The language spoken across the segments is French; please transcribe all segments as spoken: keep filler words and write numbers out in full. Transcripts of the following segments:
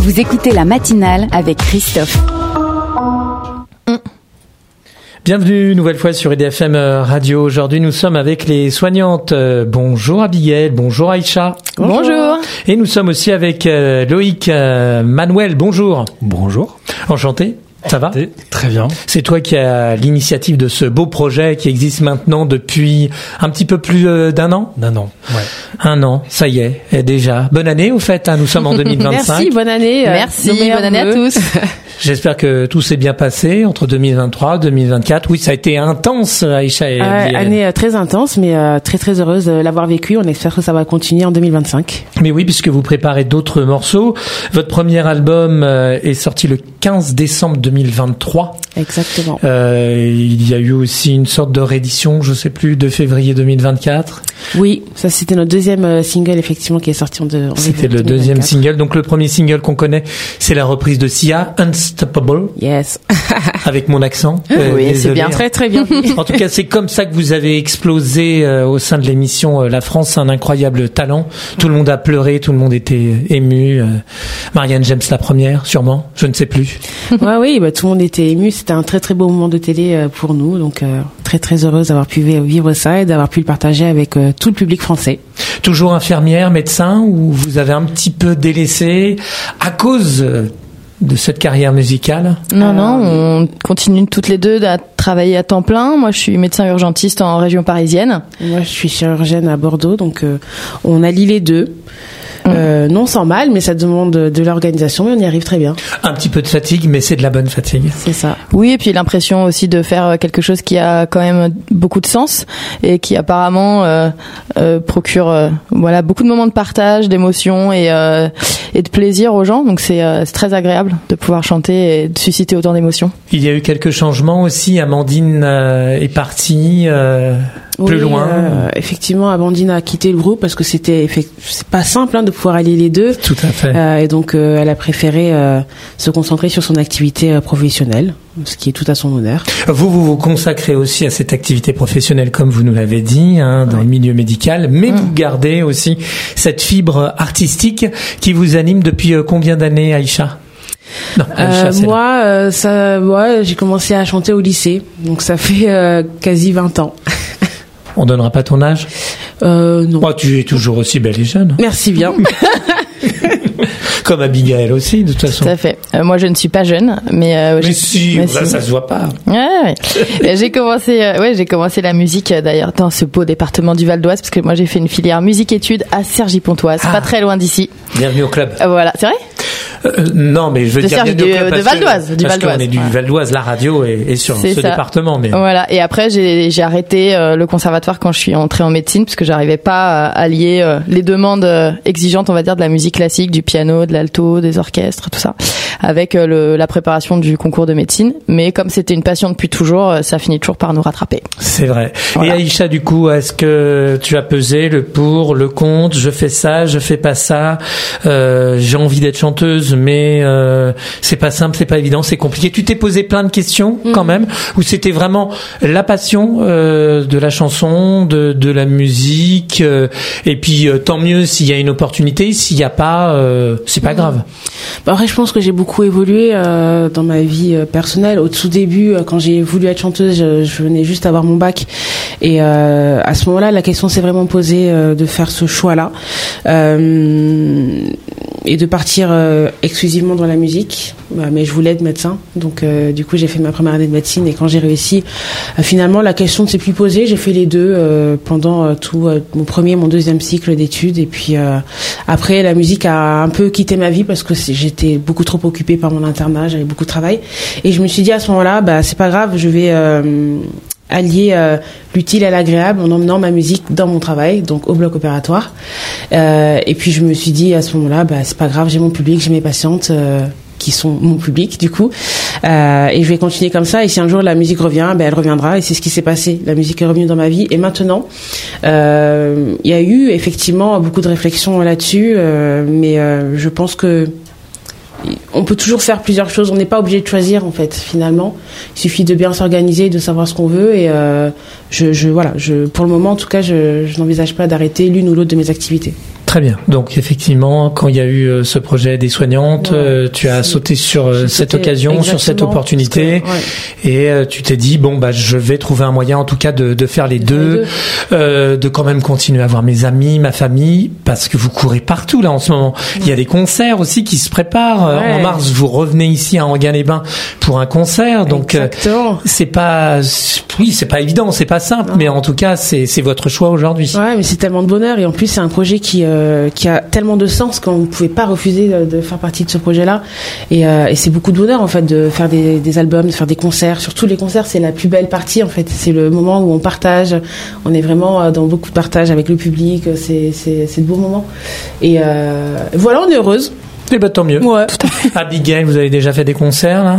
Vous écoutez la matinale avec Christophe. Bienvenue une nouvelle fois sur R D F M Radio. Aujourd'hui, nous sommes avec les soignantes. Euh, bonjour Abigail, bonjour Aïcha. Bonjour. bonjour. Et nous sommes aussi avec euh, Loïc euh, Manuel. Bonjour. Bonjour. Enchanté. Ça va ? Très bien. C'est toi qui as l'initiative de ce beau projet qui existe maintenant depuis un petit peu plus d'un an ? D'un an, ouais. Un an, ça y est, et déjà. Bonne année au fait, hein, nous sommes en deux mille vingt-cinq. Merci, bonne année. Merci, bonne année à tous. J'espère que tout s'est bien passé entre deux mille vingt-trois et deux mille vingt-quatre. Oui, ça a été intense, Aïcha et euh, Année très intense, mais euh, très très heureuse de l'avoir vécu. On espère que ça va continuer en deux mille vingt-cinq. Mais oui, puisque vous préparez d'autres morceaux. Votre premier album euh, est sorti le quinze décembre deux mille vingt-trois. Exactement. Euh, il y a eu aussi une sorte de réédition, je sais plus, de février deux mille vingt-quatre. Oui, ça c'était notre deuxième single effectivement qui est sorti en deux. En c'était le deuxième single. Donc le premier single qu'on connaît, c'est la reprise de Sia, Unstoppable. Yes. Avec mon accent. Euh, oui, c'est bien, très très bien. En tout cas, c'est comme ça que vous avez explosé euh, au sein de l'émission euh, La France, un incroyable talent. Tout le monde a pleuré, tout le monde était ému. Euh, Marianne James la première, sûrement, je ne sais plus. Ouais, oui, bah, tout le monde était ému. C'était un très très beau moment de télé euh, pour nous, donc euh, très très heureuse d'avoir pu vivre ça et d'avoir pu le partager avec euh, tout le public français. Toujours infirmière, médecin, ou vous avez un petit peu délaissé à cause euh, de cette carrière musicale ? Non, non, on continue toutes les deux à travailler à temps plein. Moi, je suis médecin urgentiste en région parisienne. Moi, je suis chirurgienne à Bordeaux, donc euh, on allie les deux. Euh, non sans mal, mais ça demande de l'organisation, mais on y arrive très bien. Un petit peu de fatigue, mais c'est de la bonne fatigue. C'est ça. Oui, et puis l'impression aussi de faire quelque chose qui a quand même beaucoup de sens et qui apparemment euh, euh, procure euh, voilà beaucoup de moments de partage, d'émotion et euh, et de plaisir aux gens. Donc c'est, euh, c'est très agréable de pouvoir chanter et de susciter autant d'émotions. Il y a eu quelques changements aussi. Amandine euh, est partie. Euh... Plus oui, loin. Euh, effectivement, Amandine a quitté le groupe parce que c'était c'est pas simple hein, de pouvoir allier les deux. Tout à fait. Euh, et donc, euh, elle a préféré euh, se concentrer sur son activité euh, professionnelle, ce qui est tout à son honneur. Vous, vous vous consacrez aussi à cette activité professionnelle, comme vous nous l'avez dit, hein, dans ouais. le milieu médical, mais mmh. vous gardez aussi cette fibre artistique qui vous anime depuis euh, combien d'années, Aïcha ? Non, euh, moi, euh, ça, ouais, j'ai commencé à chanter au lycée, donc ça fait euh, quasi vingt ans. On donnera pas ton âge ? Euh, non. Oh, tu es toujours aussi belle et jeune. Merci bien. Comme Abigail aussi, de toute façon. Tout à fait. Euh, moi, je ne suis pas jeune, mais. Euh, mais si, mais ça, si. ça se voit pas. Ouais, ouais. j'ai commencé, euh, ouais, j'ai commencé la musique euh, d'ailleurs dans ce beau département du Val d'Oise, parce que moi, j'ai fait une filière musique-études à Cergy-Pontoise, ah. pas très loin d'ici. Bienvenue au club. Euh, voilà, c'est vrai. Euh, non, mais je veux de dire du, de Val d'Oise, du Val d'Oise. On est du ouais. Val d'Oise, la radio est, est sur c'est ce ça. département. Mais voilà. Et après, j'ai, j'ai arrêté euh, le conservatoire quand je suis entrée en médecine, parce que j'arrivais pas à allier euh, les demandes euh, exigeantes, on va dire, de la musique classique, du piano, de l'alto, des orchestres, tout ça, avec euh, le, la préparation du concours de médecine. Mais comme c'était une passion depuis toujours, euh, ça finit toujours par nous rattraper. C'est vrai. Voilà. Et Aïcha, du coup, est-ce que tu as pesé le pour, le contre, je fais ça, je fais pas ça, euh, j'ai envie d'être chanteuse, mais euh, Euh, c'est pas simple, c'est pas évident, c'est compliqué. Tu t'es posé plein de questions mmh. quand même, ou c'était vraiment la passion euh, de la chanson, de, de la musique, euh, et puis euh, tant mieux s'il y a une opportunité, s'il y a pas, euh, c'est pas mmh. grave. Bah après, je pense que j'ai beaucoup évolué euh, dans ma vie euh, personnelle. Au tout début, euh, quand j'ai voulu être chanteuse, je, je venais juste avoir mon bac, et euh, à ce moment-là, la question s'est vraiment posée euh, de faire ce choix-là. Euh, et de partir euh, exclusivement dans la musique, bah, mais je voulais être médecin, donc euh, du coup j'ai fait ma première année de médecine, et quand j'ai réussi, euh, finalement la question ne s'est plus posée. J'ai fait les deux euh, pendant euh, tout euh, mon premier et mon deuxième cycle d'études, et puis euh, après la musique a un peu quitté ma vie parce que j'étais beaucoup trop occupée par mon internat, j'avais beaucoup de travail, et je me suis dit à ce moment-là, bah c'est pas grave, je vais euh, allier euh, l'utile à l'agréable en emmenant ma musique dans mon travail, donc au bloc opératoire. Euh, et puis je me suis dit à ce moment-là, bah c'est pas grave, j'ai mon public, j'ai mes patientes euh, qui sont mon public du coup, euh, et je vais continuer comme ça. Et si un jour la musique revient, bah elle reviendra. Et c'est ce qui s'est passé. La musique est revenue dans ma vie. Et maintenant, euh, il y a eu effectivement beaucoup de réflexions là-dessus, euh, mais euh, je pense que on peut toujours faire plusieurs choses. On n'est pas obligé de choisir en fait. Finalement, il suffit de bien s'organiser, de savoir ce qu'on veut. Et euh, je, je, voilà, je, pour le moment, en tout cas, je, je n'envisage pas d'arrêter l'une ou l'autre de mes activités. Très bien. Donc effectivement, quand il y a eu euh, ce projet des soignantes, ouais, euh, tu as sauté sur euh, cette sauté, occasion, sur cette opportunité, que, ouais. et euh, tu t'es dit bon bah je vais trouver un moyen en tout cas de, de faire les de deux, deux. Euh, de quand même continuer à voir mes amis, ma famille, parce que vous courez partout là en ce moment. Ouais. Il y a des concerts aussi qui se préparent. Ouais. En mars, vous revenez ici à Enghien-les-Bains pour un concert, donc euh, c'est pas, oui, c'est pas évident, c'est pas simple, non. mais en tout cas c'est c'est votre choix aujourd'hui. Ouais, mais c'est tellement de bonheur et en plus c'est un projet qui euh, qui a tellement de sens qu'on ne pouvait pas refuser de, de faire partie de ce projet-là. Et, euh, et c'est beaucoup de bonheur en fait de faire des, des albums, de faire des concerts. Surtout les concerts, c'est la plus belle partie en fait. C'est le moment où on partage. On est vraiment dans beaucoup de partage avec le public. C'est c'est c'est de beaux moments. Et euh, voilà, on est heureuse. Eh ben tant mieux. Ouais. Abigail, vous avez déjà fait des concerts là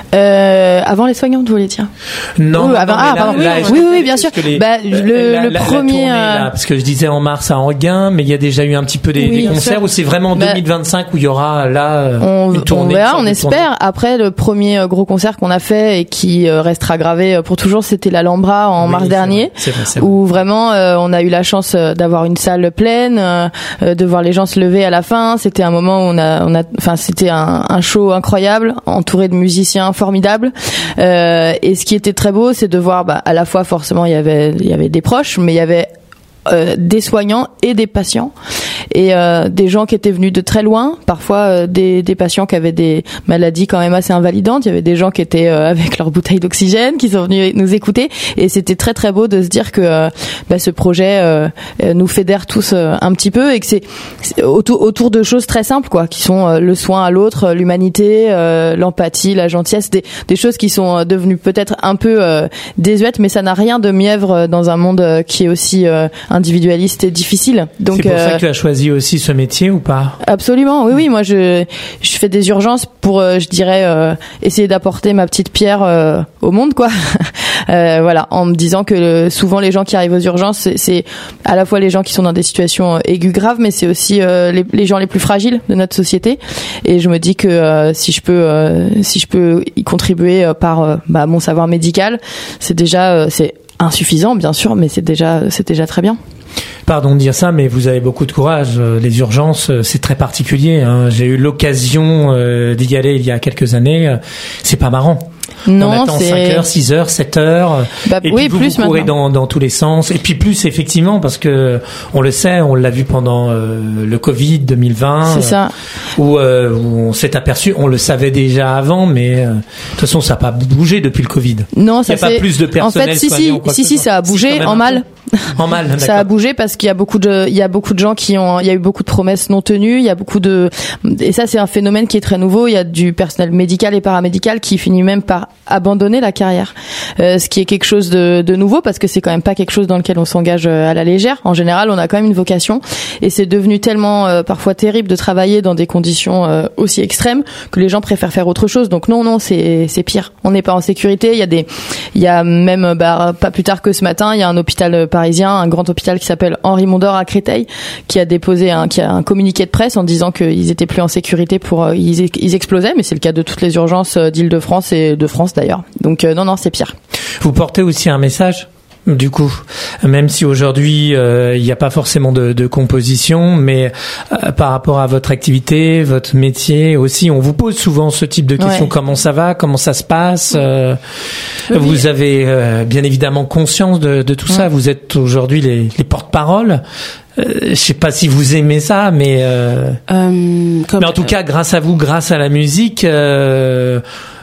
euh, avant les soignantes, vous voulez dire? Non, oui, avant, non, ah, là, pardon. Là, oui, oui, oui, bien sûr. Les, bah, le, la, le la, premier, la tournée, là, parce que je disais en mars à Enghien, mais il y a déjà eu un petit peu des, oui, des concerts où c'est vraiment en bah, deux mille vingt-cinq où il y aura là on, une tournée. On verra, on espère. Tournée. Après, le premier gros concert qu'on a fait et qui restera gravé pour toujours, c'était l'Alhambra en oui, mars dernier, c'est vrai, c'est vrai. Où vraiment euh, on a eu la chance d'avoir une salle pleine, euh, de voir les gens se lever à la fin. C'était un moment où on a, on a, enfin, c'était un, un show incroyable, entouré de musiciens formidables. Euh, et ce qui était très beau, c'est de voir, bah, à la fois forcément il y avait, il y avait des proches, mais il y avait Euh, des soignants et des patients et euh, des gens qui étaient venus de très loin, parfois euh, des, des patients qui avaient des maladies quand même assez invalidantes. Il y avait des gens qui étaient euh, avec leur bouteille d'oxygène, qui sont venus nous écouter, et c'était très très beau de se dire que euh, bah, ce projet euh, nous fédère tous euh, un petit peu, et que c'est, c'est autour, autour de choses très simples quoi, qui sont euh, le soin à l'autre, l'humanité, euh, l'empathie, la gentillesse, des, des choses qui sont devenues peut-être un peu euh, désuètes, mais ça n'a rien de mièvre dans un monde euh, qui est aussi euh, individualiste et difficile. Donc, c'est pour euh, ça que tu as choisi aussi ce métier ou pas? Absolument, oui, oui. Moi, je je fais des urgences pour, euh, je dirais, euh, essayer d'apporter ma petite pierre euh, au monde, quoi. euh, voilà, en me disant que le, souvent les gens qui arrivent aux urgences, c'est, c'est à la fois les gens qui sont dans des situations aiguës graves, mais c'est aussi euh, les, les gens les plus fragiles de notre société. Et je me dis que euh, si je peux, euh, si je peux y contribuer euh, par euh, bah, mon savoir médical, c'est déjà, euh, c'est insuffisant bien sûr, mais c'est déjà c'est déjà très bien. Pardon de dire ça, mais vous avez beaucoup de courage. Les urgences, c'est très particulier, hein. J'ai eu l'occasion euh, d'y aller il y a quelques années. C'est pas marrant. Non, on attend c'est... cinq heures, six heures, sept heures, bah, et oui, puis vous, plus vous courez dans, dans tous les sens, et puis plus effectivement, parce que on le sait, on l'a vu pendant euh, le Covid deux mille vingt, c'est ça. Euh, où, euh, où on s'est aperçu, on le savait déjà avant, mais euh, de toute façon ça n'a pas bougé depuis le Covid. Non, ça il n'y a c'est... pas plus de personnel en fait, si, soignant. Si, si, si, ça a bougé si, en mal. En mal, d'accord. Ça a bougé parce qu'il y a beaucoup de, il y a beaucoup de gens qui ont, il y a eu beaucoup de promesses non tenues, il y a beaucoup de, et ça c'est un phénomène qui est très nouveau. Il y a du personnel médical et paramédical qui finit même par abandonner la carrière, euh, ce qui est quelque chose de, de nouveau parce que c'est quand même pas quelque chose dans lequel on s'engage à la légère. En général, on a quand même une vocation, et c'est devenu tellement euh, parfois terrible de travailler dans des conditions euh, aussi extrêmes que les gens préfèrent faire autre chose. Donc non, non, c'est c'est pire. On n'est pas en sécurité. Il y a des, il y a même bah, pas plus tard que ce matin, il y a un hôpital parisien, un grand hôpital qui s'appelle Henri Mondor à Créteil, qui a déposé un, qui a un communiqué de presse en disant qu'ils étaient plus en sécurité pour, euh, ils, ils explosaient, mais c'est le cas de toutes les urgences d'Île-de-France et de France d'ailleurs. Donc euh, non, non, c'est pire. Vous portez aussi un message, du coup, même si aujourd'hui il euh, n'y a pas forcément de, de composition, mais euh, par rapport à votre activité, votre métier aussi, on vous pose souvent ce type de questions. Ouais. Comment ça va? Comment ça se passe? euh, oui. Vous avez euh, bien évidemment conscience de, de tout ouais. ça. Vous êtes aujourd'hui les, les porte-paroles. Euh, je sais pas si vous aimez ça, mais euh, euh, comme mais en tout cas, grâce à vous, grâce à la musique, euh,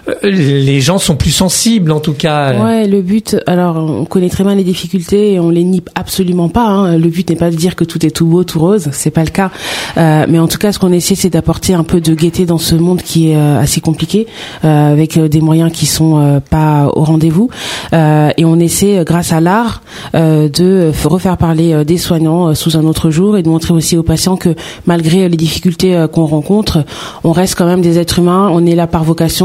les gens sont plus sensibles, en tout cas. Ouais, le but, alors on connaît très bien les difficultés et on les nie absolument pas, hein. Le but n'est pas de dire que tout est tout beau, tout rose, c'est pas le cas. Euh, mais en tout cas, ce qu'on essaie, c'est d'apporter un peu de gaieté dans ce monde qui est euh, assez compliqué, euh, avec euh, des moyens qui sont euh, pas au rendez-vous. Euh, et on essaie, grâce à l'art, euh, de refaire parler euh, des soignants euh, sous un autre jour, et de montrer aussi aux patients que malgré les difficultés euh, qu'on rencontre, on reste quand même des êtres humains, on est là par vocation, et qu'on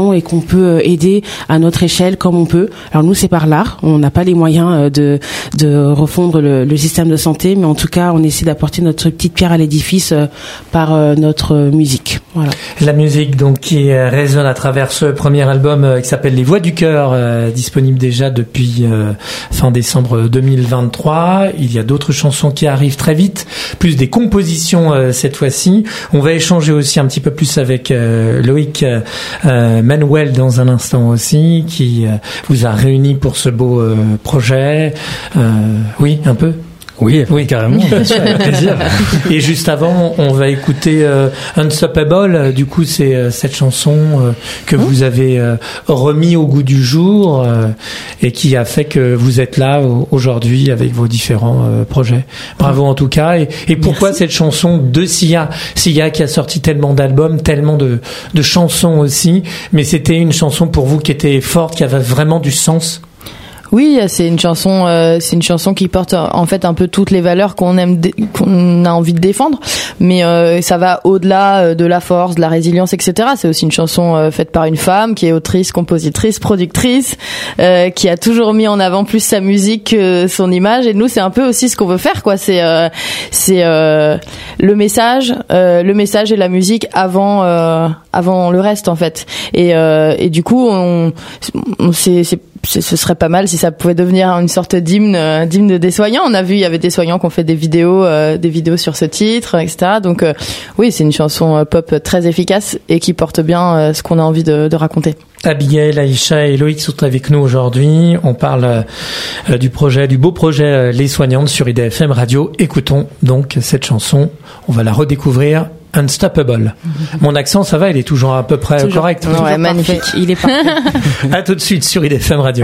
peut aider à notre échelle comme on peut. Alors nous, c'est par l'art. On n'a pas les moyens de de refondre le, le système de santé, mais en tout cas, on essaie d'apporter notre petite pierre à l'édifice par notre musique. Voilà. La musique donc qui résonne à travers ce premier album qui s'appelle Les Voix du Cœur, euh, disponible déjà depuis euh, fin décembre deux mille vingt-trois. Il y a d'autres chansons qui arrivent très vite, plus des compositions euh, cette fois-ci. On va échanger aussi un petit peu plus avec euh, Loïc euh, Manuel dans un instant aussi, qui euh, vous a réunis pour ce beau euh, projet. Euh, oui, un peu. Oui, oui, carrément. Bien sûr, avec plaisir. Et juste avant, on va écouter euh, Unstoppable. Du coup, c'est euh, cette chanson euh, que mmh. vous avez euh, remis au goût du jour euh, et qui a fait que vous êtes là aujourd'hui avec vos différents euh, projets. Bravo en tout cas. Et, et pourquoi Merci. Cette chanson de Sia Sia qui a sorti tellement d'albums, tellement de, de chansons aussi, mais c'était une chanson pour vous qui était forte, qui avait vraiment du sens. Oui, c'est une chanson, euh, c'est une chanson qui porte en fait un peu toutes les valeurs qu'on aime, dé- qu'on a envie de défendre, mais euh, ça va au-delà de la force, de la résilience, et cetera. C'est aussi une chanson euh, faite par une femme qui est autrice, compositrice, productrice, euh, qui a toujours mis en avant plus sa musique que son image. Et nous, c'est un peu aussi ce qu'on veut faire, quoi. C'est, euh, c'est euh, le message, euh, le message et la musique avant, euh, avant le reste, en fait. Et, euh, et du coup, on, on c'est, c'est ce serait pas mal si ça pouvait devenir une sorte d'hymne, euh, d'hymne des soignants. On a vu, il y avait des soignants qui ont fait des vidéos, euh, des vidéos sur ce titre, et cetera. Donc euh, oui, c'est une chanson euh, pop très efficace et qui porte bien euh, ce qu'on a envie de, de raconter. Abigail, Aïcha et Loïc sont avec nous aujourd'hui. On parle euh, du projet, du beau projet euh, Les Soignantes sur I D F M Radio. Écoutons donc cette chanson. On va la redécouvrir. Unstoppable. Mm-hmm. Mon accent, ça va, il est toujours à peu près toujours, correct. Ouais, toujours magnifique. Parfait. Il est parfait. À tout de suite sur I D F M Radio.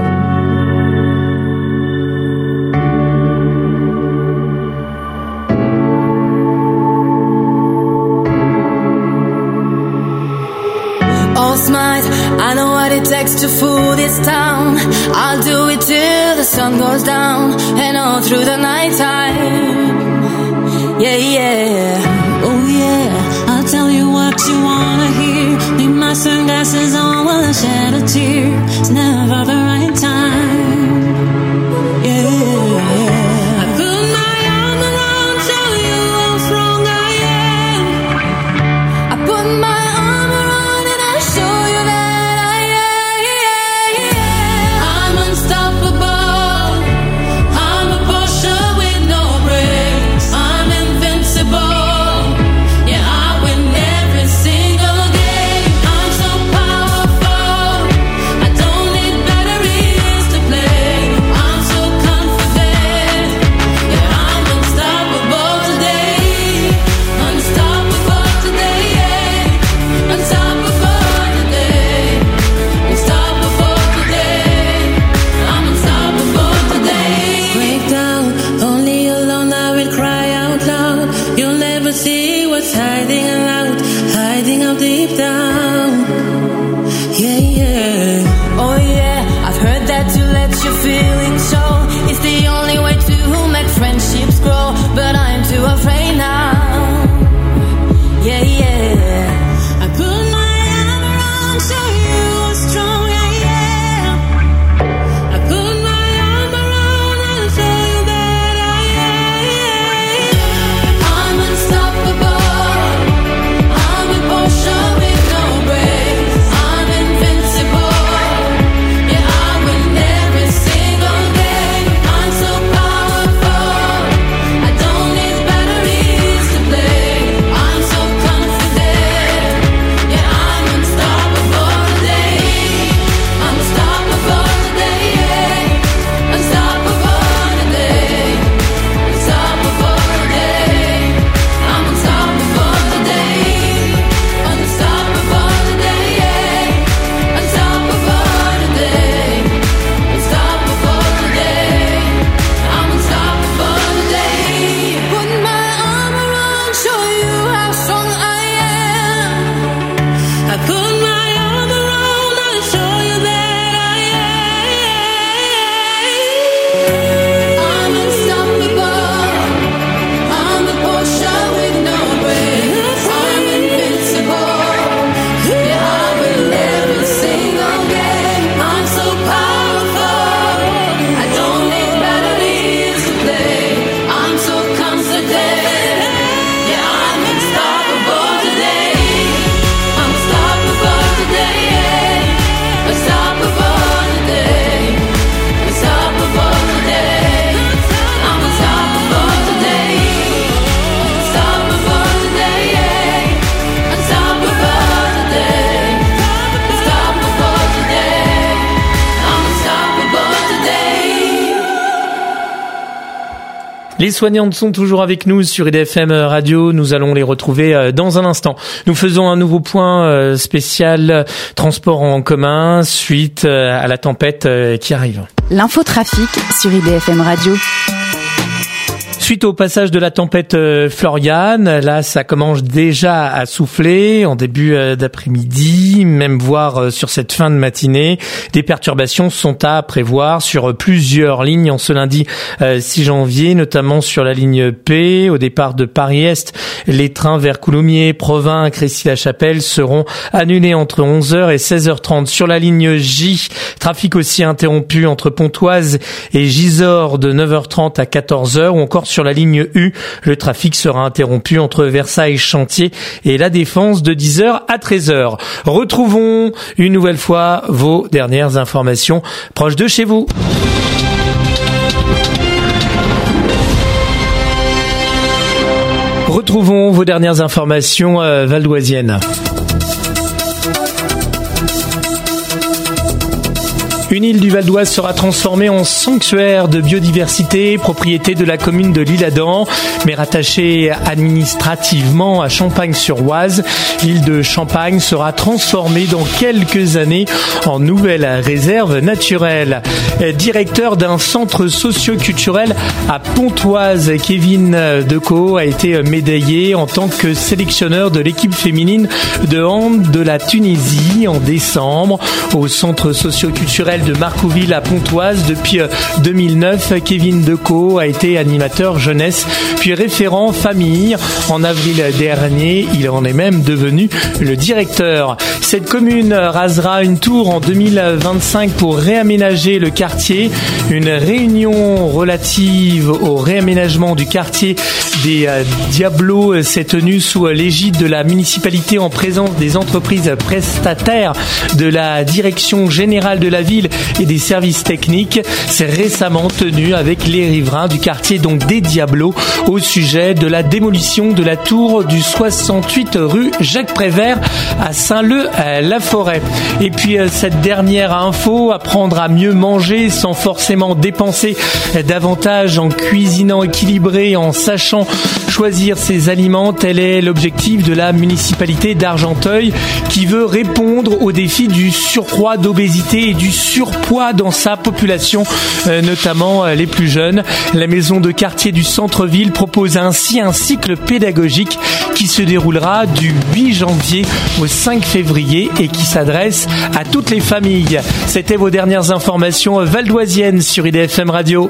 All smart, I know what it takes to fool this town. I'll do it till the sun goes down and all through the night time. Yeah, yeah. Oh yeah, I'll tell you what you wanna hear. Leave my sunglasses on while I shed a tear. It's never the right time. Yeah, I put my arm around, tell you how strong I am. I put my arm around and I show you that I am. I'm unstoppable. I'm a Porsche with no brakes. I'm invincible. Better Les soignantes sont toujours avec nous sur I D F M Radio. Nous allons les retrouver dans un instant. Nous faisons un nouveau point spécial transport en commun suite à la tempête qui arrive. L'infotrafic sur I D F M Radio. Suite au passage de la tempête euh, Florian, là ça commence déjà à souffler en début euh, d'après-midi, même voire euh, sur cette fin de matinée. Des perturbations sont à prévoir sur plusieurs lignes en ce lundi euh, six janvier, notamment sur la ligne P. Au départ de Paris-Est, les trains vers Coulommiers, Provins, Crécy-la-Chapelle seront annulés entre onze heures et seize heures trente. Sur la ligne J, trafic aussi interrompu entre Pontoise et Gisors de neuf heures trente à quatorze heures, ou encore sur la ligne U, le trafic sera interrompu entre Versailles-Chantier et La Défense de dix heures à treize heures. Retrouvons une nouvelle fois vos dernières informations proches de chez vous. Retrouvons vos dernières informations euh, valdoisiennes. Une île du Val d'Oise sera transformée en sanctuaire de biodiversité, propriété de la commune de l'Isle-Adam, mais rattachée administrativement à Champagne-sur-Oise. L'île de Champagne sera transformée dans quelques années en nouvelle réserve naturelle. Directeur d'un centre socio-culturel à Pontoise, Kevin Decaux a été médaillé en tant que sélectionneur de l'équipe féminine de hand de la Tunisie en décembre au centre socio-culturel de Marcouville à Pontoise. Depuis deux mille neuf, Kevin Decaux a été animateur jeunesse puis référent famille. En avril dernier, il en est même devenu le directeur. Cette commune rasera une tour en deux mille vingt-cinq pour réaménager le quartier. Une réunion relative au réaménagement du quartier des Diablos s'est tenue sous l'égide de la municipalité en présence des entreprises prestataires de la direction générale de la ville et des services techniques. C'est récemment tenu avec les riverains du quartier donc des Diablos au sujet de la démolition de la tour du soixante-huit rue Jacques Prévert à Saint-Leu-la-Forêt. Et puis cette dernière info, apprendre à mieux manger sans forcément dépenser davantage en cuisinant équilibré, en sachant choisir ses aliments, tel est l'objectif de la municipalité d'Argenteuil qui veut répondre au défi du surcroît d'obésité et du surpoids dans sa population, euh, notamment euh, les plus jeunes. La maison de quartier du centre-ville propose ainsi un cycle pédagogique qui se déroulera du huit janvier au cinq février et qui s'adresse à toutes les familles. C'était vos dernières informations valdoisiennes sur I D F M Radio.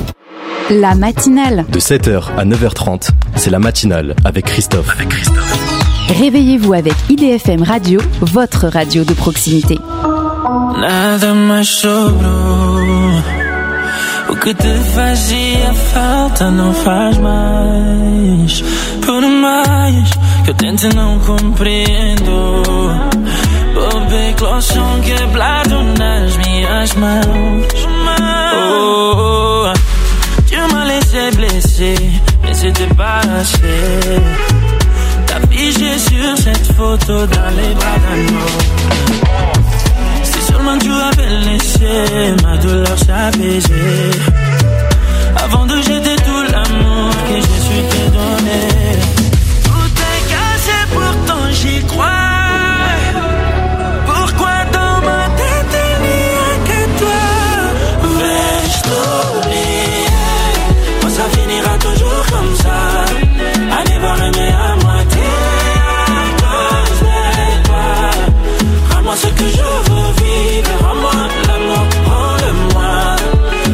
La matinale. De sept heures à neuf heures trente, c'est la matinale avec Christophe. Avec Christophe. Réveillez-vous avec I D F M Radio, votre radio de proximité. Nada mais sobrou. O que te fazia falta não faz mais. Por mais que eu tente não compreendo. Bobei clochão quebrado nas minhas mãos. Oh, tu m'as laissé blessé, mais c'était pas assez. T'as figé sur cette photo dans les bras d'un autre. Si seulement tu avais laissé ma douleur s'apaiser avant de jeter tout l'amour que je suis te donné. Tout est cassé, pourtant j'y crois. Pourquoi dans ma tête il n'y a que toi? Vais-je t'oublier? Moi ça finira toujours comme ça. À devoir aimer à moitié à cause de toi. Rends-moi ce que je veux vivre, rends-moi l'amour, rends-le-moi.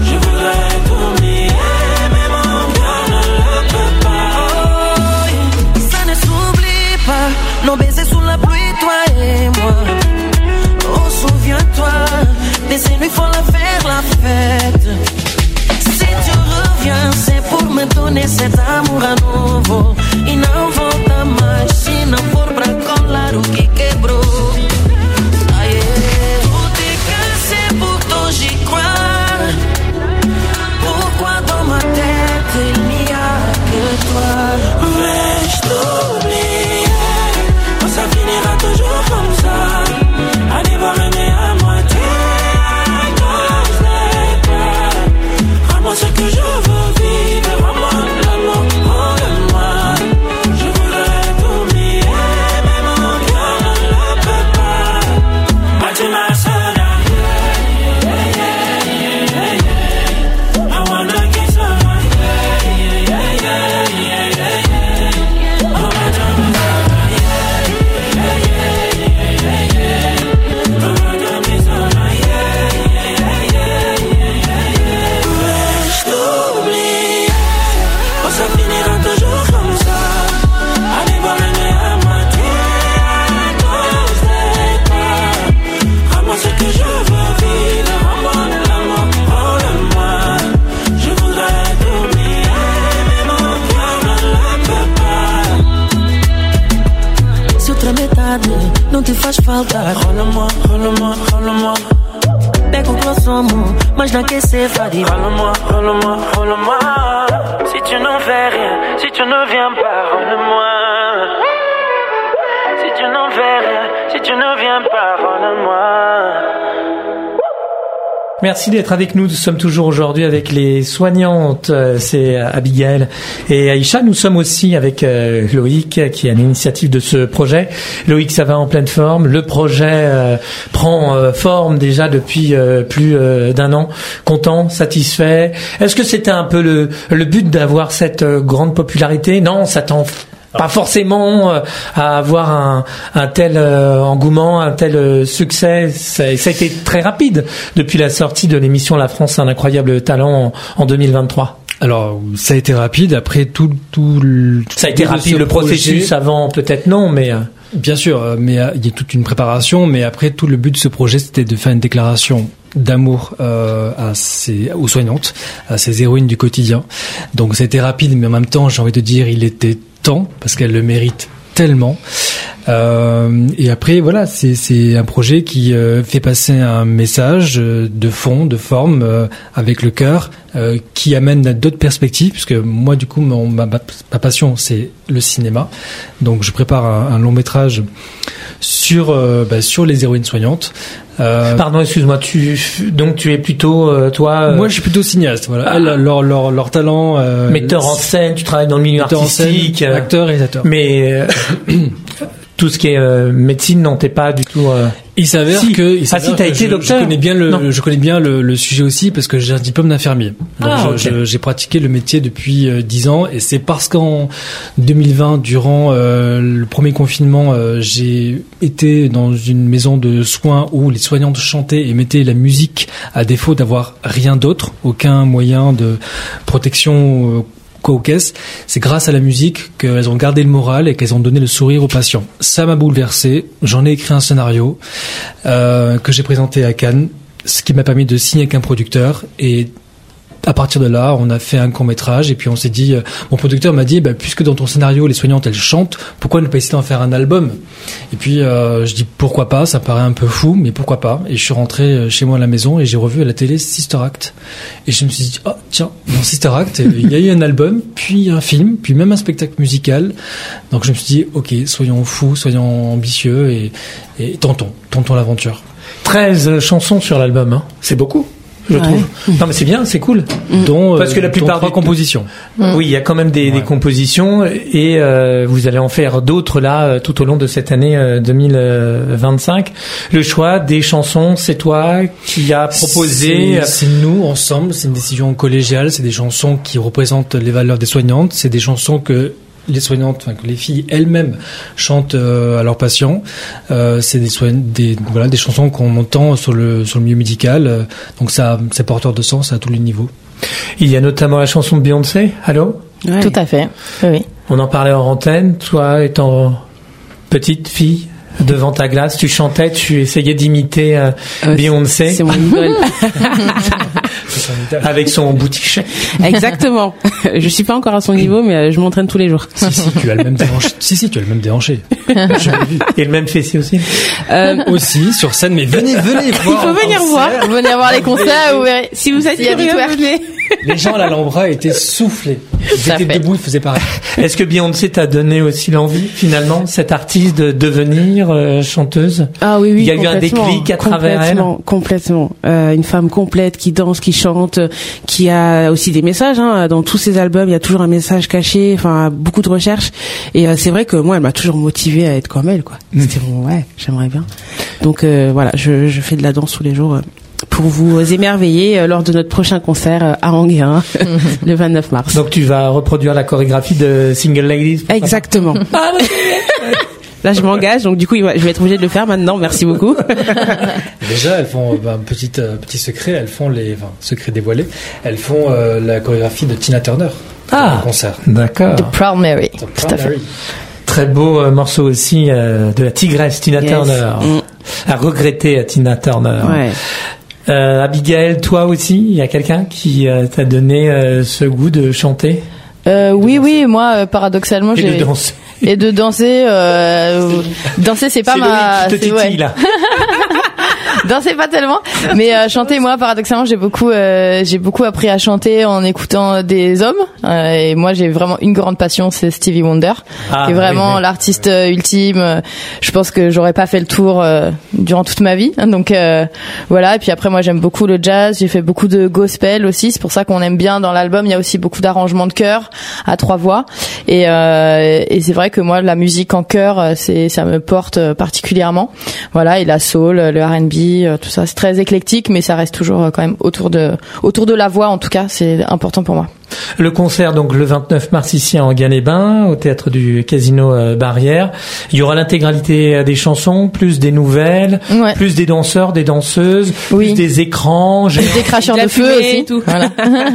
sabe. Rola-moi, rola-moi, rola-moi. Pega o grosso amor, mas não quer ser fadi. Rola-moi, rola-moi, rola-moi. Si tu n'en fais rien, si tu ne viens pas, rola-moi. Si tu n'en fais rien, si tu ne viens pas, rola-moi. Merci d'être avec nous. Nous sommes toujours aujourd'hui avec les soignantes. C'est Abigail et Aïcha. Nous sommes aussi avec euh, Loïc qui est à l'initiative de ce projet. Loïc, ça va en pleine forme. Le projet euh, prend euh, forme déjà depuis euh, plus euh, d'un an. Content, satisfait. Est-ce que c'était un peu le, le but d'avoir cette euh, grande popularité? Non, ça t'en pas forcément euh, à avoir un, un tel euh, engouement, un tel euh, succès. Ça, ça a été très rapide depuis la sortie de l'émission La France a un incroyable talent en, en deux mille vingt-trois. Alors, ça a été rapide. Après tout, tout le, ça a été rapide. Le processus avant, peut-être non, mais euh... bien sûr, mais il y a toute une préparation. Mais après, tout le but de ce projet, c'était de faire une déclaration d'amour euh, à ces, aux soignantes, à ces héroïnes du quotidien. Donc, ça a été rapide, mais en même temps, j'ai envie de dire, il était temps parce qu'elles le méritent tellement. Euh, et après, voilà, c'est, c'est un projet qui euh, fait passer un message euh, de fond, de forme, euh, avec le cœur, euh, qui amène à d'autres perspectives, puisque moi, du coup, mon, ma, ma passion, c'est le cinéma. Donc, je prépare un, un long métrage sur euh, bah, sur les héroïnes soignantes. Euh, Pardon, excuse-moi. Tu donc tu es plutôt euh, toi. Euh, moi, je suis plutôt cinéaste. Voilà, ah, Elles, leur leur leur talent. Euh, metteur en scène. Tu travailles dans le milieu artistique. Scène, acteur, réalisateur. Mais euh, tout ce qui est euh, médecine, non, t'es pas du tout. Euh... Il s'avère si. que il s'avère ah si t'as que été je, docteur. Je connais bien le non. je connais bien le, le sujet aussi parce que j'ai un diplôme d'infirmier. Donc ah, je, okay. je, j'ai pratiqué le métier depuis euh, dix ans et c'est parce qu'en deux mille vingt, durant euh, le premier confinement, euh, j'ai été dans une maison de soins où les soignantes chantaient et mettaient la musique à défaut d'avoir rien d'autre, aucun moyen de protection. Euh, Aux caisses. C'est grâce à la musique qu'elles ont gardé le moral et qu'elles ont donné le sourire aux patients. Ça m'a bouleversé. J'en ai écrit un scénario euh, que j'ai présenté à Cannes, ce qui m'a permis de signer avec un producteur. Et à partir de là, on a fait un court-métrage et puis on s'est dit, euh, mon producteur m'a dit, bah, puisque dans ton scénario, les soignantes, elles chantent, pourquoi ne pas essayer d'en faire un album? Et puis, euh, je dis, pourquoi pas? Ça paraît un peu fou, mais pourquoi pas? Et je suis rentré chez moi à la maison et j'ai revu à la télé Sister Act. Et je me suis dit, oh, tiens, dans Sister Act, il y a eu un album, puis un film, puis même un spectacle musical. Donc je me suis dit, ok, soyons fous, soyons ambitieux et, et tentons, tentons l'aventure. treize chansons sur l'album, hein. C'est beaucoup. Je ouais. trouve. Non mais c'est bien, c'est cool. Dont, parce que la plupart des compositions. Oui, il y a quand même des, ouais. des compositions et euh, vous allez en faire d'autres là tout au long de cette année euh, deux mille vingt-cinq. Le choix des chansons, c'est toi qui as proposé. C'est, c'est nous ensemble. C'est une décision collégiale. C'est des chansons qui représentent les valeurs des soignantes. C'est des chansons que les soignantes, enfin que les filles elles-mêmes chantent euh, à leurs patients. Euh, c'est des, soign- des voilà des chansons qu'on entend sur le sur le milieu médical. Euh, donc ça c'est porteur de sens à tous les niveaux. Il y a notamment la chanson de Beyoncé. Allô. Ouais. Tout à fait. Oui. On en parlait en antenne. Toi, étant petite fille devant ta glace, tu chantais, tu essayais d'imiter euh, euh, Beyoncé. C'est mon idole. Avec son boutique. Exactement. Je suis pas encore à son niveau, mais je m'entraîne tous les jours. Si, si, tu as le même déhanché. Si, si, tu as le même déhanché. Je l'ai vu. Et le même fessier aussi. Euh, aussi, sur scène, mais venez, venez voir. Il faut venir voir. Venez voir les concerts, vous verrez. Si vous êtes curieux, venez. Les gens à l'Alhambra étaient soufflés. Ils étaient debout, ils faisaient pareil. Est-ce que Beyoncé t'a donné aussi l'envie, finalement, cette artiste, de devenir euh, chanteuse? Ah oui, oui. Il y a eu un déclic à travers elle. Complètement, complètement. Euh, une femme complète qui danse, qui chante, qui a aussi des messages. Hein. Dans tous ses albums, il y a toujours un message caché. Enfin, beaucoup de recherches. Et euh, c'est vrai que moi, elle m'a toujours motivée à être comme elle, quoi. Mmh. C'était bon, ouais, j'aimerais bien. Donc euh, voilà, je, je fais de la danse tous les jours. Euh, pour vous émerveiller euh, lors de notre prochain concert euh, à Anguin le vingt-neuf mars. Donc tu vas reproduire la chorégraphie de Single Ladies. Exactement. Là, je m'engage, donc du coup, je vais être obligée de le faire maintenant. Merci beaucoup. Déjà, elles font bah, un petit euh, petit secret. Elles font les, enfin, secret dévoilé. Elles font euh, la chorégraphie de Tina Turner. Ah, concert. D'accord. The Proud Mary. The Proud Tout à fait. Mary. Très beau euh, morceau aussi euh, de la tigresse Tina yes. Turner. Mm. À regretter Tina Turner. Ouais. Euh, Abigail, toi aussi, il y a quelqu'un qui euh, t'a donné euh, ce goût de chanter? Euh, oui, oui, moi, euh, paradoxalement, Et j'ai... de danser. Et de danser, euh, danser, c'est pas C'est ma... Loïc qui te c'est- ouais. titille, là. Danser pas tellement, mais euh, chanter, moi, paradoxalement, j'ai beaucoup, euh, j'ai beaucoup appris à chanter en écoutant des hommes. Euh, et moi, j'ai vraiment une grande passion, c'est Stevie Wonder, Ah, qui est vraiment oui, oui. l'artiste euh, ultime. Je pense que j'aurais pas fait le tour euh, durant toute ma vie. Donc euh, voilà. Et puis après, moi, j'aime beaucoup le jazz. J'ai fait beaucoup de gospel aussi. C'est pour ça qu'on aime bien dans l'album. Il y a aussi beaucoup d'arrangements de chœur à trois voix. Et, euh, et c'est vrai que moi, la musique en chœur, euh, c'est, ça me porte euh, particulièrement. Voilà. Et la soul, le R and B, euh, tout ça, c'est très éclectique, mais ça reste toujours euh, quand même autour de, autour de la voix. En tout cas, c'est important pour moi. Le concert, donc, le vingt-neuf mars ici à Enghien-les-Bains, au théâtre du Casino euh, Barrière. Il y aura l'intégralité euh, des chansons, plus des nouvelles, Ouais. plus des danseurs, des danseuses, Oui. plus des écrans. j'ai- Des cracheurs De la de feu fumée aussi. et tout. Voilà.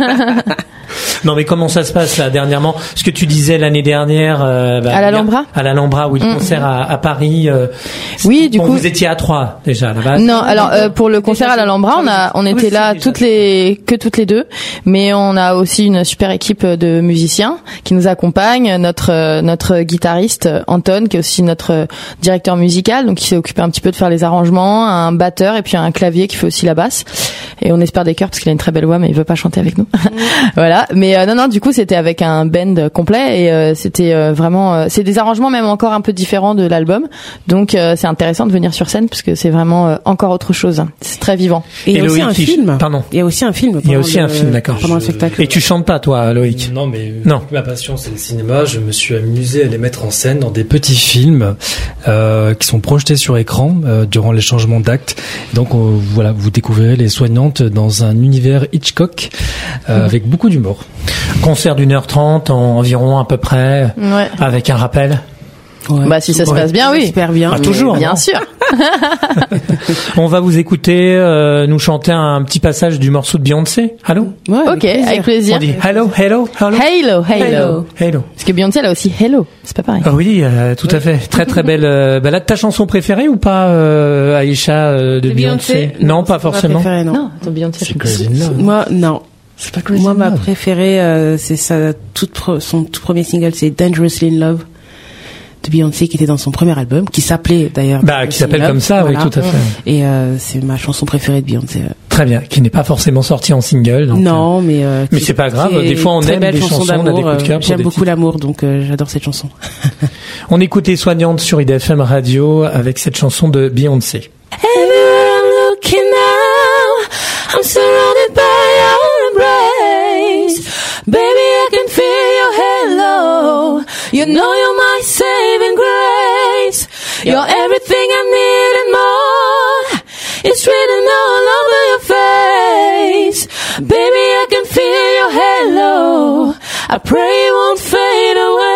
Non, mais comment ça se passe là dernièrement? Ce que tu disais l'année dernière euh, bah, À l'Alhambra à l'Alhambra, oui, le Mm. concert à, à Paris. euh, Oui, du bon, coup. vous étiez à trois déjà à la base. Non, alors euh, pour le concert à l'Alhambra, on a on était Oui, là c'est déjà toutes ça. les que toutes les deux, mais on a aussi une super équipe de musiciens qui nous accompagnent, notre euh, notre guitariste Anton qui est aussi notre directeur musical, donc qui s'est occupé un petit peu de faire les arrangements, un batteur et puis un clavier qui fait aussi la basse. Et on espère des chœurs parce qu'il a une très belle voix mais il veut pas chanter avec nous. Voilà, mais euh, non non, du coup, c'était avec un band complet et euh, c'était euh, vraiment euh, c'est des arrangements même encore un peu différents de l'album. Donc euh, c'est intéressant de venir sur scène parce que c'est vraiment euh, encore autre chose. C'est très vivant. Et il y a Et aussi Loïc un qui- film. Pardon. Il y a aussi un film. Il y a pendant aussi le- un film, d'accord. Pendant le Je- spectacle. Et tu chantes pas, toi, Loïc? Non, mais Non. ma passion c'est le cinéma. Je me suis amusé à les mettre en scène dans des petits films euh, qui sont projetés sur écran euh, durant les changements d'actes. Donc euh, voilà, vous découvrirez les soignantes dans un univers Hitchcock euh, avec beaucoup d'humour. Concert d'une heure trente en environ à peu près, Ouais. avec un rappel. Ouais. Bah si ça se Ouais. passe bien, oui. Super bien. Ah, toujours, Bien non sûr. On va vous écouter euh, nous chanter un petit passage du morceau de Beyoncé. Allô? Ouais, Ok, avec plaisir. On dit hello, hello, hello. Hello, hello. Hello. Parce que Beyoncé elle a aussi Hello, c'est pas pareil. Ah oui, euh, tout à fait. Très très belle euh, balade. Ta chanson préférée ou pas, euh, Aïcha, euh, de De Beyoncé? Beyoncé Non, pas c'est ma forcément. préférée, non. Non, ton Beyoncé. C'est je- Crazy in Love. Moi, non. C'est pas Crazy Moi, in ma Love. préférée, euh, c'est sa toute pro- son tout premier single, c'est Dangerously in Love de Beyoncé, qui était dans son premier album, qui s'appelait d'ailleurs. Bah, qui Dangerously s'appelle in Love. comme ça, oui, Voilà. tout à fait. Et euh, c'est ma chanson préférée de Beyoncé. Très bien. Qui n'est pas forcément sortie en single. Donc, euh, non, mais euh, mais qui- c'est pas grave, qui est des fois, on une très aime belle des chanson chansons, on a des d'amour, coups de cœur euh, pour J'aime des beaucoup titres. l'amour, donc euh, j'adore cette chanson. On écoutait Soignante sur I D F M Radio avec cette chanson de Beyoncé. Everywhere I'm looking now, I'm surrounded by your embrace. Baby, I can feel your halo. You know you're my saving grace. You're everything I need and more. It's written all over your face. Baby, I can feel your halo. I pray it won't fade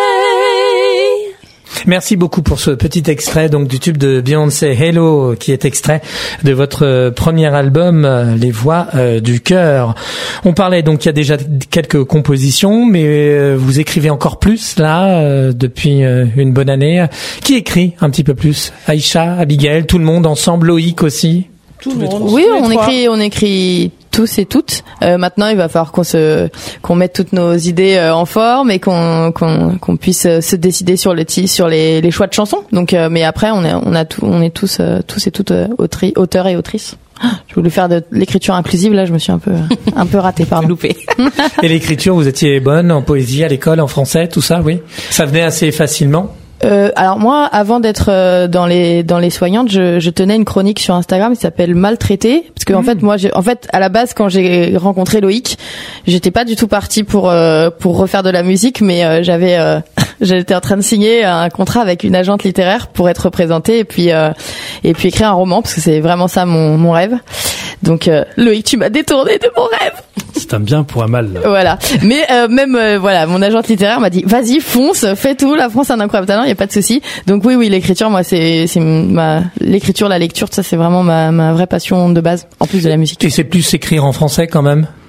away. Merci beaucoup pour ce petit extrait donc du tube de Beyoncé Hello, qui est extrait de votre euh, premier album euh, Les Voix euh, du cœur. On parlait donc il y a déjà quelques compositions, mais euh, vous écrivez encore plus là euh, depuis euh, une bonne année. Qui écrit un petit peu plus? Aïcha, Abigail, tout le monde ensemble, Loïc aussi. Tout le monde. Oui, on écrit, on écrit tous et toutes. Euh, maintenant, il va falloir qu'on se, qu'on mette toutes nos idées euh, en forme et qu'on, qu'on, qu'on puisse euh, se décider sur le ti- sur les, les choix de chansons. Donc, euh, mais après, on est, on a tout, on est tous, euh, tous et toutes euh, autri- auteurs et autrices. Je voulais faire de l'écriture inclusive, là, je me suis un peu, un peu ratée, pardon. Loupé. Et l'écriture, vous étiez bonne en poésie à l'école, en français, tout ça, oui. Ça venait assez facilement. Euh, alors moi, avant d'être euh, dans les dans les soignantes, je, je tenais une chronique sur Instagram qui s'appelle Maltraité, parce que en fait moi, j'ai, en fait à la base quand j'ai rencontré Loïc, j'étais pas du tout partie pour euh, pour refaire de la musique, mais euh, j'avais euh, j'étais en train de signer un contrat avec une agente littéraire pour être représentée et puis euh, et puis écrire un roman parce que c'est vraiment ça mon mon rêve. Donc euh, Loïc, tu m'as détourné de mon rêve. C'est un bien pour un mal. Là. Voilà. Mais euh, même euh, voilà, mon agente littéraire m'a dit vas-y fonce, fais tout. La France a un incroyable talent, il y a pas de souci. Donc oui oui, l'écriture, moi c'est c'est ma l'écriture, la lecture, ça c'est vraiment ma ma vraie passion de base en plus de la musique. Et c'est plus écrire en français quand même.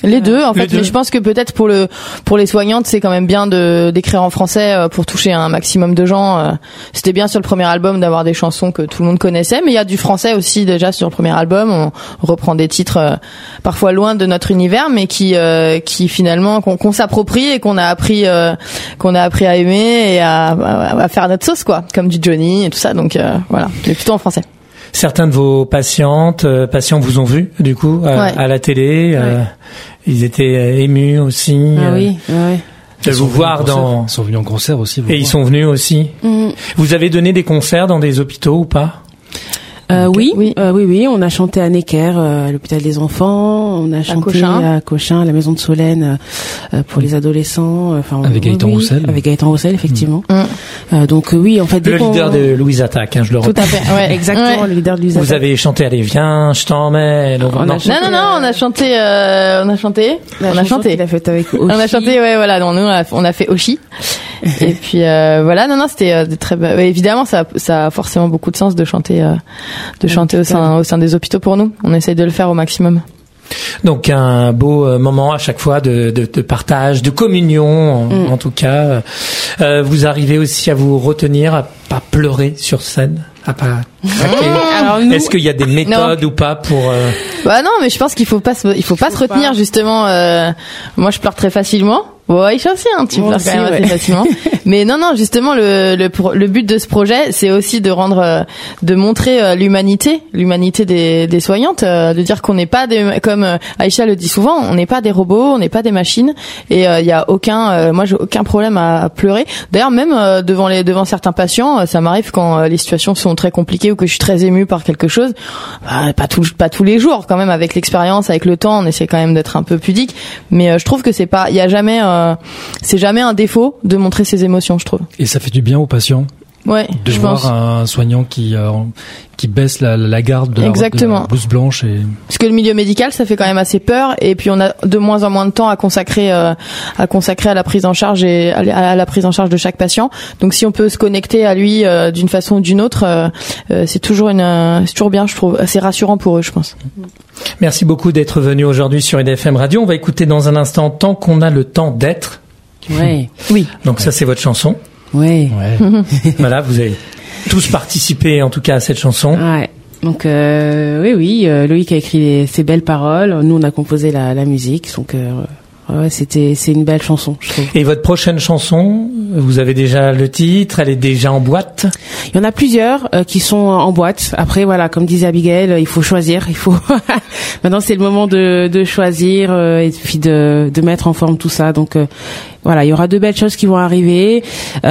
Les deux, en Les fait. deux. Mais je pense que peut-être pour le pour les soignantes, c'est quand même bien de d'écrire en français euh, pour toucher un maximum de gens. Euh, C'était bien sur le premier album d'avoir des chansons que tout le monde connaissait, mais il y a du français aussi déjà sur le premier album. On reprend des titres euh, parfois loin de notre univers, mais qui euh, qui finalement qu'on qu'on s'approprie et qu'on a appris euh, qu'on a appris à aimer et à, à, à faire notre sauce, quoi, comme du Johnny et tout ça. Donc euh, voilà, mais plutôt en français. Certains de vos patientes, euh, patients vous ont vu, du coup, à, Ouais. à la télé. Euh, Ouais. Ils étaient euh, émus aussi. Ah euh, oui, ouais. De Ils sont vous venus voir en concert. dans... Ils sont venus en concert aussi. vous Et ils voir. sont venus aussi. Mm. Vous avez donné des concerts dans des hôpitaux ou pas? Euh, oui, Oui. euh, oui, oui. On a chanté à Necker, euh, à l'hôpital des enfants. On a chanté Cochin. à Cochin, à la maison de Solène, euh, pour les adolescents. Enfin, Avec oui, Gaëtan oui, Roussel. Avec Gaëtan Roussel, effectivement. Mm. Euh, donc euh, oui, en fait, dès Le qu'on- leader de Louise Attaque, hein, je le Tout répète. à fait. Ouais, exactement, Ouais. le leader de l'U S A. Vous avez chanté Allez, viens, je t'emmène. On a Non. chanté, Non, non, non, on a chanté, euh, on a chanté, La on a chanson chanté. qu'il a faite avec On a Oshi. chanté, ouais, voilà. Donc nous, on a, on a fait Oshi. Et puis euh, voilà, non, non, c'était euh, de très. Ouais, évidemment, ça, ça a forcément beaucoup de sens de chanter, euh, de chanter au sein, au sein des hôpitaux pour nous. On essaye de le faire au maximum. Donc un beau euh, moment à chaque fois de, de, de partage, de communion, en, Mm. en tout cas. Euh, vous arrivez aussi à vous retenir, à pas pleurer sur scène, à pas craquer. Alors nous, Est-ce qu'il y a des méthodes ou pas pour euh, Bah non, mais je pense qu'il faut pas, se, il faut pas Faut se retenir pas. justement. Euh, moi, je pleure très facilement. Bon, Aïcha aussi, hein, tu Moi pleures aussi, quand même assez ouais. facilement. Mais non, non, justement, le, le, pro- le but de ce projet, c'est aussi de rendre, euh, de montrer euh, l'humanité, l'humanité des, des soignantes, euh, de dire qu'on n'est pas des, comme euh, Aïcha le dit souvent, on n'est pas des robots, on n'est pas des machines, et il euh, y a aucun, euh, moi j'ai aucun problème à, à pleurer. D'ailleurs, même euh, devant les, devant certains patients, euh, ça m'arrive quand euh, les situations sont très compliquées ou que je suis très émue par quelque chose. Bah, pas tout, pas tous les jours, quand même, avec l'expérience, avec le temps, on essaie quand même d'être un peu pudique. Mais euh, je trouve que c'est pas, il y a jamais, euh, c'est jamais un défaut de montrer ses émotions, je trouve. Et ça fait du bien aux patients Ouais, de je voir pense. un soignant qui euh, qui baisse la, la garde de la, Exactement. de la blouse blanche et Parce que le milieu médical, ça fait quand même assez peur, et puis on a de moins en moins de temps à consacrer, euh, à consacrer à la prise en charge et à la, à la prise en charge de chaque patient. Donc si on peut se connecter à lui euh, d'une façon ou d'une autre, euh, euh, c'est toujours une, euh, c'est toujours bien, je trouve, assez rassurant pour eux, je pense. Merci beaucoup d'être venu aujourd'hui sur I D F M Radio. On va écouter dans un instant Tant qu'on a le temps d'être. Ouais, Oui. Donc ça c'est votre chanson. ouais. ouais. Voilà, vous avez tous participé en tout cas à cette chanson. Ouais. Donc euh, oui, oui, euh, Loïc a écrit les- ces belles paroles. Nous, on a composé la, la musique. Donc euh, ouais, c'était, c'est une belle chanson, je trouve. Et votre prochaine chanson, vous avez déjà le titre, elle est déjà en boîte. Il y en a plusieurs euh, qui sont en boîte. Après, voilà, comme disait Abigail, il faut choisir. Il faut. Maintenant, c'est le moment de, de choisir euh, et puis de, de mettre en forme tout ça. Donc euh, voilà, il y aura de belles choses qui vont arriver,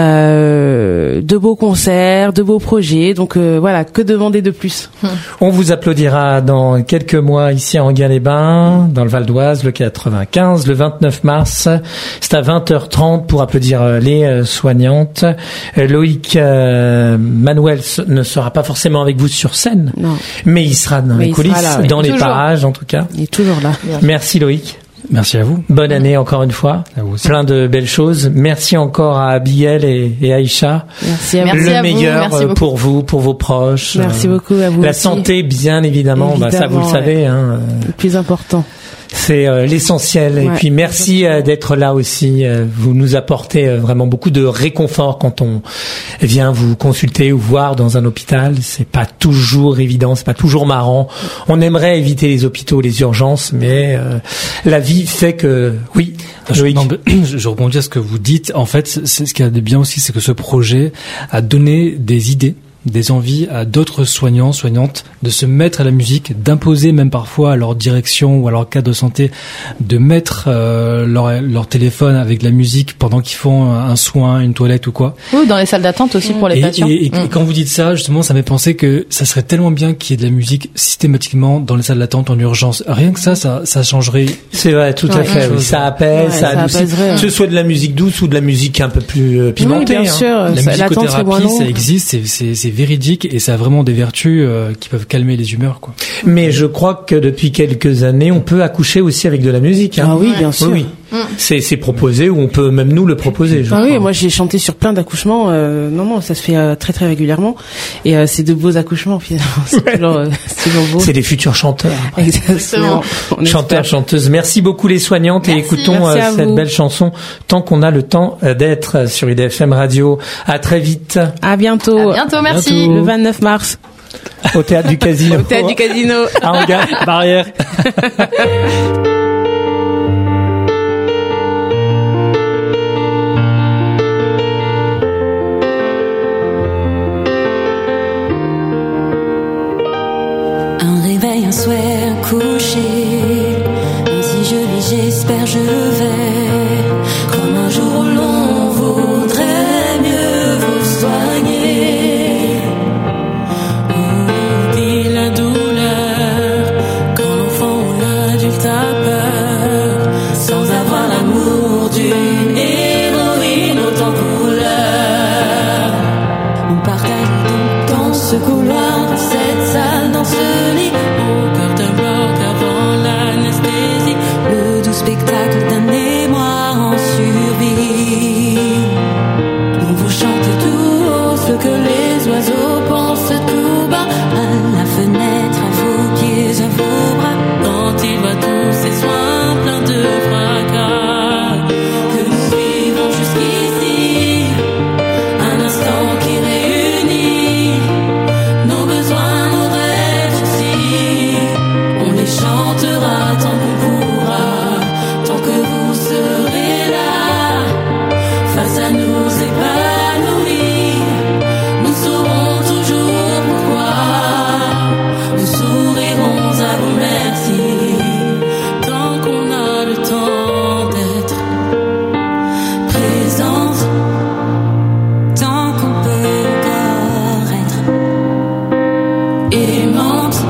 euh, de beaux concerts, de beaux projets. Donc euh, voilà, que demander de plus? On vous applaudira dans quelques mois ici à Enghien-les-Bains, dans le Val d'Oise, le quatre-vingt-quinze, le vingt-neuf mars. C'est à vingt heures trente pour applaudir euh, les euh, soignantes. Euh, Loïc euh, Manuel s- ne sera pas forcément avec vous sur scène, Non, mais il sera dans Mais les il sera coulisses, là, oui. dans les Toujours. parages en tout cas. il est toujours là. Merci Loïc. Merci à vous. Bonne année encore une fois. À vous aussi. Plein de belles choses. Merci encore à Abigail et, et Aïcha. Merci à Merci vous. le à vous, meilleur merci euh, beaucoup. pour vous, pour vos proches. Merci Euh, beaucoup à vous. La aussi. santé, bien évidemment, bah, ça vous le Évidemment, savez. Hein, euh, Le plus important. c'est euh, l'essentiel. Et Ouais, puis merci euh, d'être là aussi. Euh, vous nous apportez euh, vraiment beaucoup de réconfort quand on vient vous consulter ou voir dans un hôpital. C'est pas toujours évident, c'est pas toujours marrant. On aimerait éviter les hôpitaux, les urgences, mais euh, la vie fait que oui. Je, Loïc. non, mais je je rebondis à ce que vous dites. En fait, c'est ce qu'il y a de bien aussi, c'est que ce projet a donné des idées, des envies à d'autres soignants, soignantes, de se mettre à la musique, d'imposer même parfois à leur direction ou à leur cadre de santé de mettre euh, leur, leur téléphone avec de la musique pendant qu'ils font un soin, une toilette ou quoi. Ou dans les salles d'attente aussi pour les Et, patients. et- et Mm. quand vous dites ça, justement, ça m'est pensé que ça serait tellement bien qu'il y ait de la musique systématiquement dans les salles d'attente en urgence. Rien que ça, ça, ça changerait. C'est vrai, tout à Ouais. fait. Oui. Ça apaise, Ouais, ça ça adoucit. apaiserait, Que ce soit de la musique douce ou de la musique un peu plus euh, pimentée. Oui, bien hein. sûr. La Ça- l'attente serait moins musicothérapie, ça longue. existe, c'est, c'est, c'est véridique et ça a vraiment des vertus euh, qui peuvent calmer les humeurs, quoi. Mais je crois que depuis quelques années, on peut accoucher aussi avec de la musique. Hein. Ah oui, bien sûr. Oui, oui. Mm. C'est, c'est proposé ou on peut même nous le proposer. Je Ah crois. oui, moi j'ai chanté sur plein d'accouchements. Euh, non, non, ça se fait euh, très très régulièrement. Et euh, c'est de beaux accouchements finalement. C'est Ouais. toujours, euh, c'est toujours beau. C'est des futurs chanteurs. Exactement. On Chanteurs, espère. chanteuses. Merci beaucoup les soignantes et Merci. écoutons Merci euh, à cette vous. belle chanson tant qu'on a le temps euh, d'être sur I D F M Radio. À très vite À bientôt. À bientôt, merci. Le vingt-neuf mars au théâtre du Casino. au théâtre du Casino. À Angers, Barrière. Un réveil, un souhait, un coucher. Ainsi je vis, j'espère, je vais. Comme un jour l'on voudrait mieux vous soigner. On dit la douleur quand l'enfant ou l'adulte a peur, sans avoir l'amour d'une héroïne autant couleur. On partage donc dans ce couloir, dans cette salle, dans ce lit. Au cœur d'un bloc avant l'anesthésie, Le doux spectacle d'un émoi en survie. On vous chante tout haut ce que les oiseaux pensent tout bas. À la fenêtre, à vos pieds, à vos bras. quand il voit tous ces soins pleins de fracas que nous vivons jusqu'ici, un instant qui réunit nos besoins, nos rêves aussi. On les chantera tant qu'on pourra, tant que vous serez là, face à nous épanouis. Nous saurons toujours pourquoi, nous sourirons à vos merci, tant qu'on a le temps d'être Présente, tant qu'on peut encore être aimante.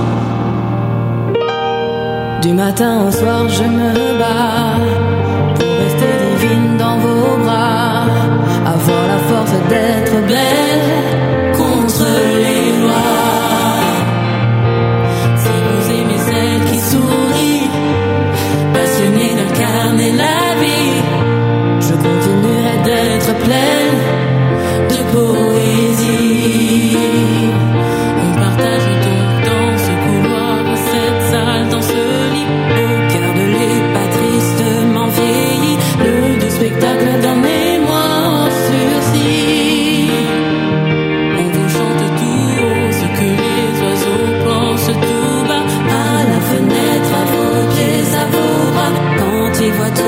Du matin au soir, je me bats pour rester divine dans vos bras, avoir la force d'être belle contre les lois. Si vous aimez celle qui sourit, passionnée d'incarner la vie, Je continuerai d'être pleine de poésie. On partage donc dans ce couloir, dans cette salle, dans ce lit, au cœur de l'épat tristement vieilli, le doux spectacle d'un émoi en sursis. On vous chante tout haut ce que les oiseaux pensent tout bas, à la fenêtre, à vos pieds, à vos bras. Quand ils voient